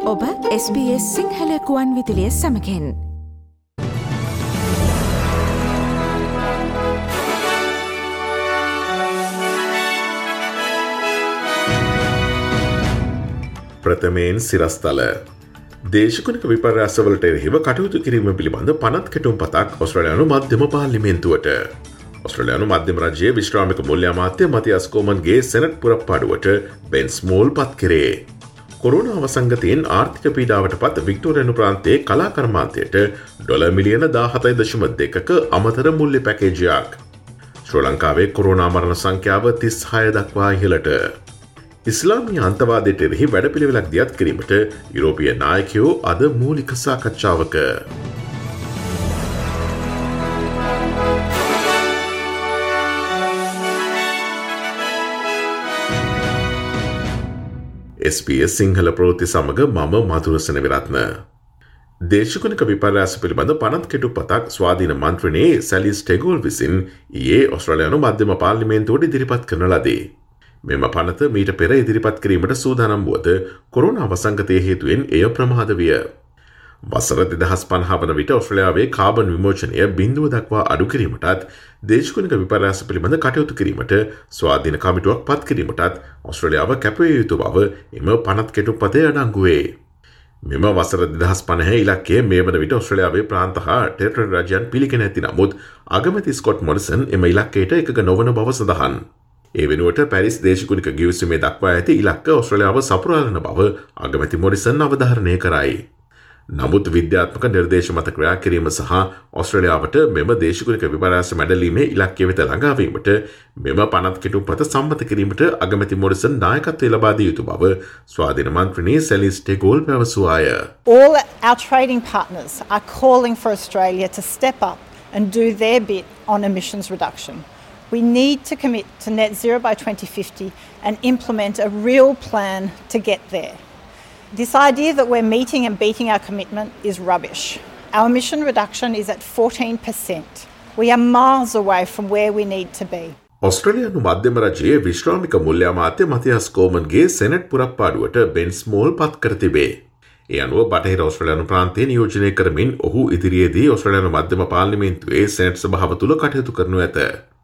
ඔබ SBS සිංහල කුවන් විදුලිය සමගින් ප්‍රථමයෙන් සිරස්තල දේශගුණික විපර්යාසවලට එරෙහිව කටයුතු කිරීම පිළිබඳ පනත් කෙටුම් පතක් ඔස්ට්‍රේලියානු මධ්‍යම පාර්ලිමේන්තුවට ඔස්ට්‍රේලියානු මධ්‍යම රජයේ විශ්‍රාමික මුල්‍ය අමාත්‍ය මතියස් කෝමන්ගේ සෙනට් පුරප්පාඩුවට බෙන් ස්මෝල් පත් කරේ. කොරෝනා වසංගතයෙන් ආර්ථික පීඩාවට පත් වික්ටෝරියානු ප්‍රාන්තයේ කලා කර්මාන්තයට ඩොලර් මිලියන 17.2ක අමතර මුල්‍ය පැකේජයක්. ශ්‍රී ලංකාවේ කොරෝනා මරණ සංඛ්‍යාව 36 දක්වා ඉහළට. ඉස්ලාමීය අන්තවාදයට එරෙහි වැඩපිළිවෙලක් දියත් කිරීමට යුරෝපීය නායකයෝ අද මූලික සාකච්ඡාවක. SBS සිංහල ප්‍රවෘත්ති සමග මම මధుරසන විරත්න. දේශගුණික විපර්යාස පිළිබඳ පනත් කෙටු පතක් ස්වාධීන මන්ත්‍රණයේ සැලි ස්ටෙගෝල් විසින් ඊයේ ඔස්ට්‍රේලියානු මධ්‍යම පාර්ලිමේන්තුවට ඉදිරිපත් කරන ලදී. මෙම පනත මීට පෙර ඉදිරිපත් කිරීමට සූදානම් වුවද කොරෝනා වසංගතය හේතුවෙන් එය ප්‍රමාද විය. වසර 2050 වන විට ඔස්ට්‍රේලියාවේ කාබන් විමෝචනය බිඳුව දක්වා අඩු කිරීමටත් දේශගුණික විපර්යාස පිළිබඳ කටයුතු කිරීමට ස්වාධීන කමිටුවක් පත් කිරීමටත් ඔස්ට්‍රේලියාව කැපවිය යුතු බව එම පනත් කෙටුම්පතේ අඩංගු වේ. මෙම වසර 2050 ඉලක්කය මේ වන විට ඔස්ට්‍රේලියාවේ ප්‍රාන්ත හා ටෙරිටරි රාජ්‍යයන් පිළිගෙන ඇති නමුත් අගමැති ස්කොට් මොරිසන් එම ඉලක්කයට එකග නොවන බව සඳහන්. ඒ වෙනුවට පැරිස් දේශගුණික ගිවිසුමේ දක්වා ඇති ඉලක්ක ඔස්ට්‍රේලියාව සපුරාලන බව අගමැති මොරිසන් අවධාරණය කරයි. නමුත් විද්‍යාත්මක නිර්දේශ මත ක්‍රියා කිරීම සහ ඔස්ට්‍රේලියාවට මෙම දේශගුණික විපර්යාස මැඩලීමේ ඉලක්කය වෙත ළඟාවීමට මෙම පනත් කෙටුම්පත සම්මත කිරීමට අගමැති මොරිසන් නායකත්වය ලබා දිය යුතු බව ස්වාධීන මන්ත්‍රණී සැලි ස්ටෙගෝල් පැවසුවාය. All our trading partners are calling for Australia to step up and do their bit on emissions reduction. We need to commit to net zero by 2050 and implement a real plan to get there. This idea that we're meeting and beating our commitment is rubbish. Our emission reduction is at 14%. We are miles away from where we need to be. ඔස්ට්‍රේලියානු මධ්‍යම රජයේ විශ්‍රාමික මුල්‍ය අමාත්‍ය මතියස් කෝමන්ගේ senate පුරප්පාඩුවට බෙන් small පත් කර තිබේ. ඒ අනුව බටහිර ඔස්ට්‍රේලියානු ප්‍රාන්තයේ නියෝජනය කරමින් ඔහු ඉදිරියේදී ඔස්ට්‍රේලියානු මධ්‍යම පාර්ලිමේන්තුවේ සෙනට් සභාව තුළ කටයුතු කරනු ඇත.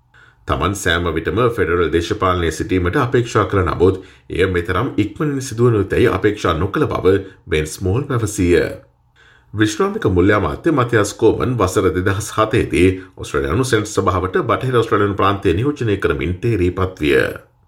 තමන් සෑම විටම ෆෙඩරල් දේශපාලනයේ සිටීමට අපේක්ෂා කළ නමුත් එය මෙතරම් ඉක්මනින් සිදුවනු ඇතැයි අපේක්ෂා නොකළ බව බෙන් ස්මෝල් පැවසීය. විශ්‍රාමික මුල්‍ය අමාත්‍ය මතියස් කෝමන් වසර 2007 දී ඔස්ට්‍රේලියානු සෙනට් සභාවට බටහිර ඔස්ට්‍රේලියානු ප්‍රාන්තය නියෝජනය කරමින් තේරීපත් විය.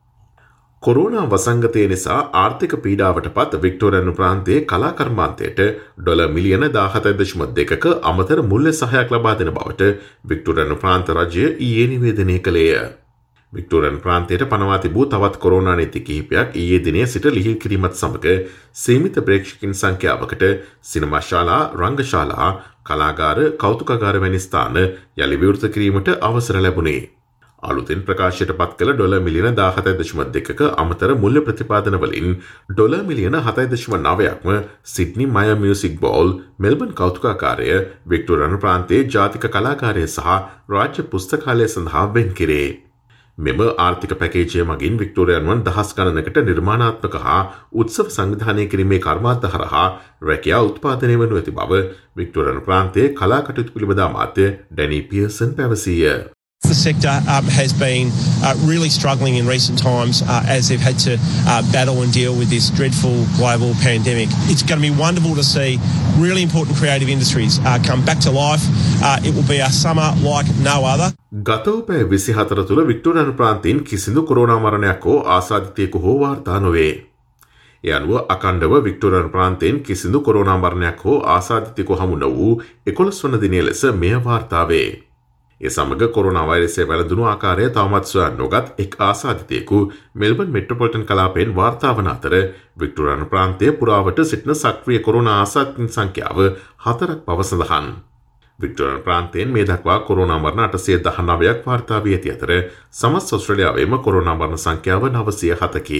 කොරෝනා වසංගතය නිසා ආර්ථික පීඩාවට පත් වික්ටෝරියානු ප්‍රාන්තයේ කලා කර්මාන්තයට ඩොලර් මිලියන 17.2ක අමතර මුල්‍ය සහයක් ලබා දෙන බවට වික්ටෝරියානු ප්‍රාන්ත රජය ඊයේ නිවේදනය කළේය. වික්ටෝරියානු ප්‍රාන්තයට පනවා තිබූ තවත් කොරෝනා නීති කිහිපයක් ඊයේ දිනේ සිට ලිහිල් කිරීමත් සමග සීමිත ප්‍රේක්ෂකින් සංඛ්‍යාවකට සිනමා ශාලා, රංගශාලා, කලාගාර, කෞතුකාගාර වැනි ස්ථාන යළි විවෘත කිරීමට අවසර ලැබුණේ. අලුතෙන් ප්‍රකාශයට පත් කළ ඩොලර් මිලියන 17.2ක අමතර මුල්‍ය ප්‍රතිපාදන වලින් ඩොලර් මිලියන 7.9ක්ම Sydney Myer music bowl, Melbourne කෞතුකාගාරය, වික්ටෝරියානු ප්‍රාන්තයේ ජාතික කලාකාරය සහ රාජ්‍ය පුස්තකාලය සඳහා වෙන් කෙරේ. මෙම ආර්ථික පැකේජය මගින් වික්ටෝරියානුවන් දහස් ගණනකට නිර්මාණාත්මක හා උත්සව සංවිධානය කිරීමේ කර්මාන්ත හරහා රැකියා උත්පාදනය වනු ඇති බව වික්ටෝරියානු ප්‍රාන්තයේ කලා කටයුතු පිළිබඳ අමාත්‍ය ඩැනි පියර්සන් පැවසීය. The sector has been really struggling in recent times as they've had to battle and deal with this dreadful global pandemic. It's going to be wonderful to see really important creative industries come back to life. It will be a summer like no other. ගත පැය 24 තුළ වික්ටෝරියානු ප්‍රාන්තයෙන් කිසිදු corona මරණයක් හෝ ආසාදිතයෙකු හෝ වාර්තා නොවේ. ඒ අනුව අකණ්ඩව වික්ටෝරියානු ප්‍රාන්තයෙන් කිසිදු කොරෝනා මරණයක් හෝ ආසාදිතයෙකු හමු නොවූ 11 වන දිනය ලෙස මෙය වාර්තා වේ. ඒ සමග කොරෝනා වෛරසය වැළඳුණු ආකාරය තවමත් සොයා නොගත් එක් ආසාදිතයෙකු මෙල්බන් මෙට්‍රොපොලිටන් කලාපයෙන් වාර්තා වන අතර වික්ටෝරියානු ප්‍රාන්තයේ පුරාවට සිටින සක්‍රිය කොරෝනා ආසාදිතයින් සංඛ්‍යාව 4ක් බව සඳහන්. වික්ටෝරියානු ප්‍රාන්තයෙන් මේ දක්වා කොරෝනා මරණ 819ක් වාර්තා වී ඇති අතර සමස්ත ඔස්ට්‍රේලියාවේම කොරෝනා මරණ සංඛ්‍යාව 907කි.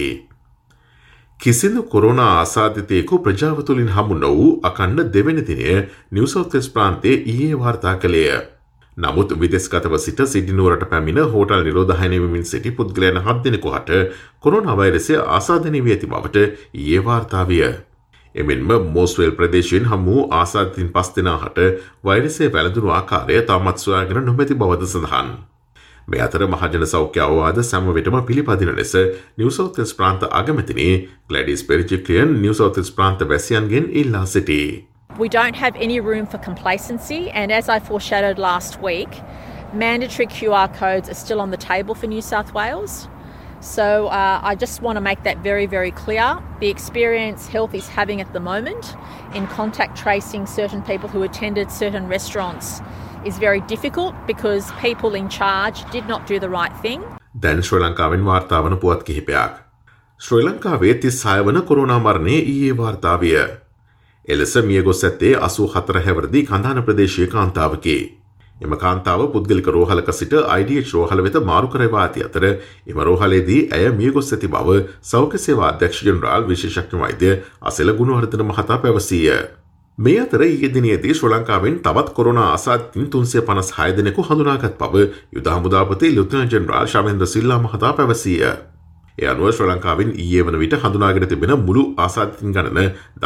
කිසිදු කොරෝනා ආසාදිතයෙකු ප්‍රජාව තුළින් හමු නොවූ අකණ්ඩ දෙවැනි දිනය නිව් සවුත් වෙල්ස් ප්‍රාන්තයේ ඊයේ වාර්තා කළේය. නමුත් විදේශගතව සිට සිඩ්නි නුවරට පැමිණ හෝටල් නිරෝධායනය වෙමින් සිටි පුද්ගලයන් 7 දෙනෙකු හට කොරෝනා වෛරසය ආසාදනය වී ඇති බවට ඊයේ වාර්තා විය. එමෙන්ම මෝස්වෙල් ප්‍රදේශයෙන් හමු ආසාදිතින් 5 දෙනාට වෛරසය වැළඳුණු ආකාරය තාමත් සොයාගෙන නොමැති බවද සඳහන්. මේ අතර මහජන සෞඛ්‍ය අවවාද සෑම විටම පිළිපදින ලෙස නිව් සවුත් වෙල්ස් ප්‍රාන්ත අගමැතිනි Gladys Berejiklian New South Wales ප්‍රාන්ත වැසියන්ගෙන් ඉල්ලා සිටී. We don't have any room for complacency, and as I foreshadowed last week, mandatory QR codes are still on the table for New South Wales. So I just want to make that very, very clear. The experience Health is having at the moment in contact tracing certain people who attended certain restaurants is very difficult because people in charge did not do the right thing. දැන් ශ්‍රී ලංකාවෙන් වාර්තා වන පුවත් කිහිපයක්. ශ්‍රී ලංකාවේ 36 වන corona මරණය ඊයේ වාර්තා විය. එලෙස මියගොස් ඇත්තේ 84 හැවිරිදි කඳාන ප්‍රදේශීය කාන්තාවකි. එම කාන්තාව පුද්ගලික රෝහලක සිට IDH රෝහල වෙත මාරු කරවා ඇති අතර එම රෝහලේදී ඇය මියගොස් ඇති බව සෞඛ්‍ය සේවා අධ්‍යක්ෂ ජෙනරාල් විශේෂඥ වෛද්‍ය අසෙල ගුණවර්ධන මහතා පැවසීය. මේ අතර ඊයේ දිනේදී ශ්‍රී ලංකාවෙන් තවත් කොරෝනා ආසාදිතින් 356 දෙනෙකු හඳුනාගත් බව යුද හමුදාපති ලෙෆ්ටිනන්ට් ජෙනරාල් ශවේන්ද්‍ර සිල්වා මහතා පැවසීය. ඒ අනුව ශ්‍රී ලංකාවෙන් ඊයේ වන විට හඳුනාගෙන තිබෙන මුළු ආසාදිතින් ගණන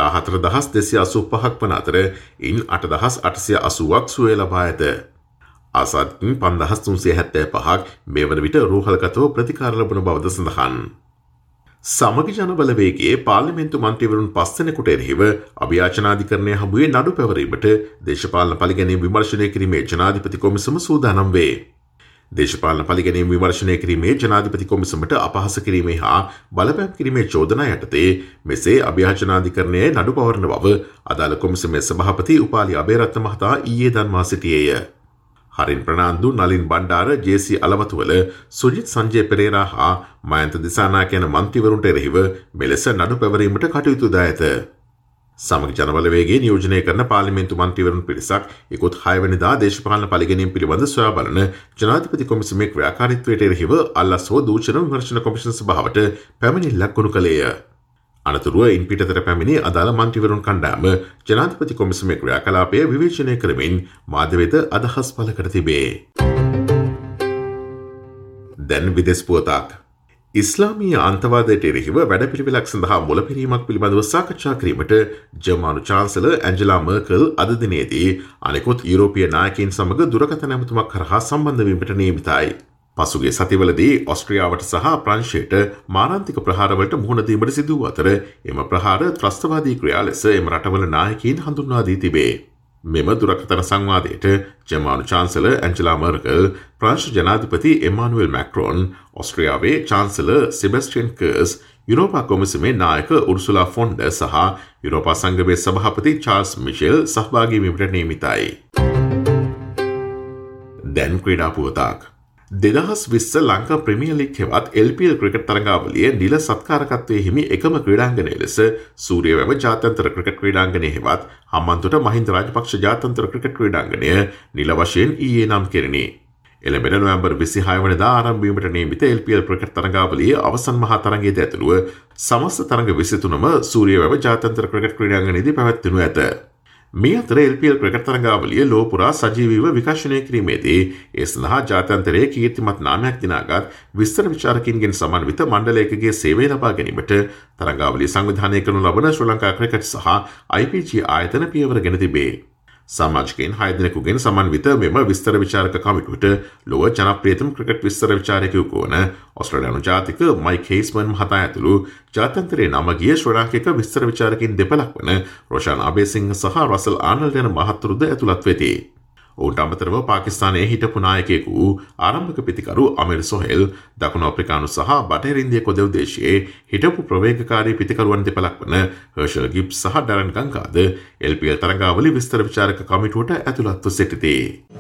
14285ක් වන අතර ඉන් 8880ක් සුවය ලබා ඇත. ආසාදිතින් 5375ක් මේ වන විට රෝහලගතව ප්‍රතිකාර ලබන බවද සඳහන්. සමගි ජන බලවේගයේ පාර්ලිමේන්තු මන්ත්‍රීවරුන් 5 දෙනෙකුට එරෙහිව අභියාචනාධිකරණය හමුවේ නඩු පැවරීමට දේශපාලන පරිගැනීම් විමර්ශනය කිරීමේ ජනාධිපති කොමිසම සූදානම් වේ. දේශපාලන පරිගැනීම් විමර්ශනය කිරීමේ ජනාධිපති කොමිසමට අපහාස කිරීමේ හා බලපෑම් කිරීමේ චෝදනා යටතේ මෙසේ අභියාචනාධිකරණයේ නඩු පවරන බව අදාළ කොමිසමේ සභාපති උපාලි අබේරත්න මහතා ඊයේ දන්වා සිටියේය. හරින් ප්‍රනාන්දු නලින් බණ්ඩාර ජේ.සී. අලවතුවල සුජිත් සංජය පෙරේරා හා මයන්ත දිසානායක යන මන්ත්‍රීවරුන්ට එරෙහිව මෙලෙස නඩු පැවරීමට කටයුතු ද ඇත. සමග ජනබලවේගයේ නියෝජනය කරන පාර්ලිමේන්තු මන්ත්‍රීවරුන් පිරිසක් ඉකුත් 6 වෙනිදා දේශපාලන පරිගැනීම් පිළිබඳ සොයා බලන ජනාධිපති කොමිසමේ ක්‍රියාකාරීත්වයට එරෙහිව අල්ලස් හෝ දූෂණ විමර්ශන කොමිෂන් සභාවට පැමිණිල්ලක් ගොනු කළේය. අනතුරුව ඉන් පිටතට පැමිණි අදාළ මන්ත්‍රීවරුන් කණ්ඩායම ජනාධිපති කොමිසමේ ක්‍රියාකලාපය විවේචනය කරමින් මාධ්‍ය වෙත අදහස් පළ කර තිබේ. දැන් විදේශ පුවතක්. ඉස්ලාමීය අන්තවාදයට එරෙහිව වැඩපිළිවෙලක් සඳහා මුලපිරීමක් පිළිබඳව සාකච්ඡා කිරීමට ජර්මානු චාන්සලර් ඇන්ජලා මර්කල් අද දිනේදී අනෙකුත් යුරෝපීය නායකයින් සමග දුරකථන ඇමතුමක් කරහා සම්බන්ධ වීමට නියමිතයි. පසුගිය සතිවලදී ඔස්ට්‍රියාවට සහ ප්‍රංශයට මාරාන්තික ප්‍රහාරවලට මුහුණ දීමට සිදු වූ අතර එම ප්‍රහාර ත්‍රස්තවාදී ක්‍රියා ලෙස එම රටවල නායකයින් හඳුන්වා දී තිබේ. මෙම දුරකථන සංවාදයට ජර්මානු චාන්සලර් ඇන්ජලා මර්කල්, ප්‍රංශ ජනාධිපති එමානුවෙල් මැක්‍රෝන්, ඔස්ට්‍රියාවේ චාන්සලර් සෙබැස්ටියන් කර්ස්, යුරෝපා කොමිසමේ නායක උර්සුලා ෆොන් ඩර් සහ යුරෝපා සංගමේ සභාපති චාල්ස් මිෂෙල් සහභාගී වීමට නියමිතයි. දැන් ක්‍රීඩා පුවතක්. 2020 ලංකා ප්‍රීමියර් ලීග් හෙවත් LPL ක්‍රිකට් තරගාවලියේ නිල සත්කාරකත්වයේ හිමි එකම ක්‍රීඩාංගණය ලෙස සූරියවැව ජාත්‍යන්තර ක්‍රිකට් ක්‍රීඩාංගණය හෙවත් හම්බන්තොට මහින්ද රාජපක්ෂ ජාත්‍යන්තර ක්‍රිකට් ක්‍රීඩාංගණය නිල වශයෙන් ඊයේ නම් කෙරිණි. එළඹෙන නොවැම්බර් 26 වෙනිදා ආරම්භ වීමට නියමිත LPL ක්‍රිකට් තරගාවලියේ අවසන් මහා තරගයේදී ඇතුළුව සමස්ත තරග 23ම සූරියවැව ජාත්‍යන්තර ක්‍රිකට් ක්‍රීඩාංගණයේදී පැවැත්වෙනු ඇත. මේ අතර LPL ක්‍රිකට් තරගාවලිය ලොව පුරා සජීවීව විකාශනය කිරීමේදී ඒ සඳහා ජාත්‍යන්තරයේ කීර්තිමත් නාමයක් දිනාගත් විස්තර විචාරකින්ගෙන් සමන්විත මණ්ඩලයකගේ සේවය ලබා ගැනීමට තරගාවලිය සංවිධානය කරනු ලබන ශ්‍රී ලංකා ක්‍රිකට් සහ IPG ආයතන පියවර ගෙන තිබේ. සමාජිකයින් 6 දෙනෙකුගෙන් සමන්විත මෙම විස්තර විචාරක කමිටුවට ලොව ජනප්‍රියතම ක්‍රිකට් විස්තර විචාරකයෙකු වන ඔස්ට්‍රේලියානු ජාතික මයික් හේස්මන් මහතා ඇතුළු ජාත්‍යන්තරයේ නම ගිය ශ්‍රී ලාංකික විස්තර විචාරකින් දෙපළක් වන රොෂාන් අබේසිංහ සහ රසල් ආනල්ඩ් යන මහත්තුරුද ඇතුළත් වෙති. ඔවුන්ට අමතරව පාකිස්තානයේ හිටපු නායකයෙකු වූ ආරම්භක පිතිකරු අමීර් සොහෙල්, දකුණු අප්‍රිකානු සහ බටහිර ඉන්දිය කොදෙව් දේශයේ හිටපු ප්‍රවේගකාරී පිතිකරුවන් දෙපළක් වන හර්ෂල් ගිබ්ස් සහ ඩරන් ගංගාද LPL තරගාවලි විස්තර විචාරක කමිටුවට ඇතුළත්ව සිටිති.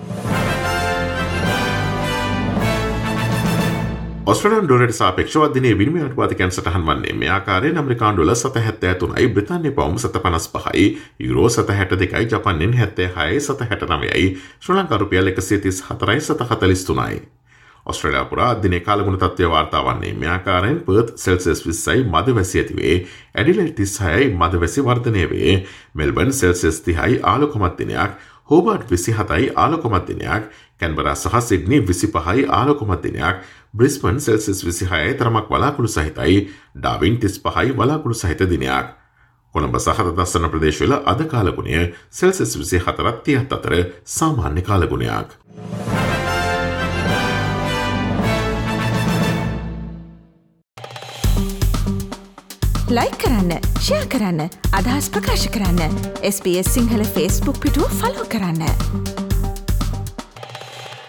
ඔස්ට්‍රේලියානු ඩොලරයට සාපේක්ෂව දිනේ විනිමය අනුපාතයන් සටහන් වන්නේ මේ ආකාරයෙන්: ඇමරිකානු ඩොලර් 7.73යි, බ්‍රිතාන්‍ය පවුම් 7.55යි, යුරෝ 7.62යි, ජපාන් යෙන් 76යි, 7.69යි, ශ්‍රී ලංකා රුපියල් 134යි, 7.43යි. ඔස්ට්‍රේලියාව පුරා දිනේ කාලගුණ තත්ත්වය වාර්තා වන්නේ මේ ආකාරයෙන්: පර්ත් සෙල්සියස් 20යි මද වැසි ඇති වේ, ඇඩිලේඩ් 36යි මද වැසි වර්ධනය වේ, මෙල්බර්න් සෙල්සියස් 30යි ආලෝකමත් දිනයක්, හෝබර්ට් 27යි ආලෝකමත් දිනයක්, කැන්බරා සහ සිඩ්නි 25යි ආලෝකමත් දිනයක්, බ්‍රිස්බන් සෙල්සියස් 26යි තරමක් වලාකුළු සහිතයි, ඩාවින් 35යි වලාකුළු සහිත දිනයක්. කොළඹ සහ දස්සන ප්‍රදේශවල අද කාලගුණය සෙල්සියස් 24 අතර සාමාන්‍ය කාලගුණයක්. ලයික් කරන්න, ෂෙයා කරන්න, අදහස් ප්‍රකාශ කරන්න. SBS සිංහල Facebook පිටුව ෆලෝ කරන්න.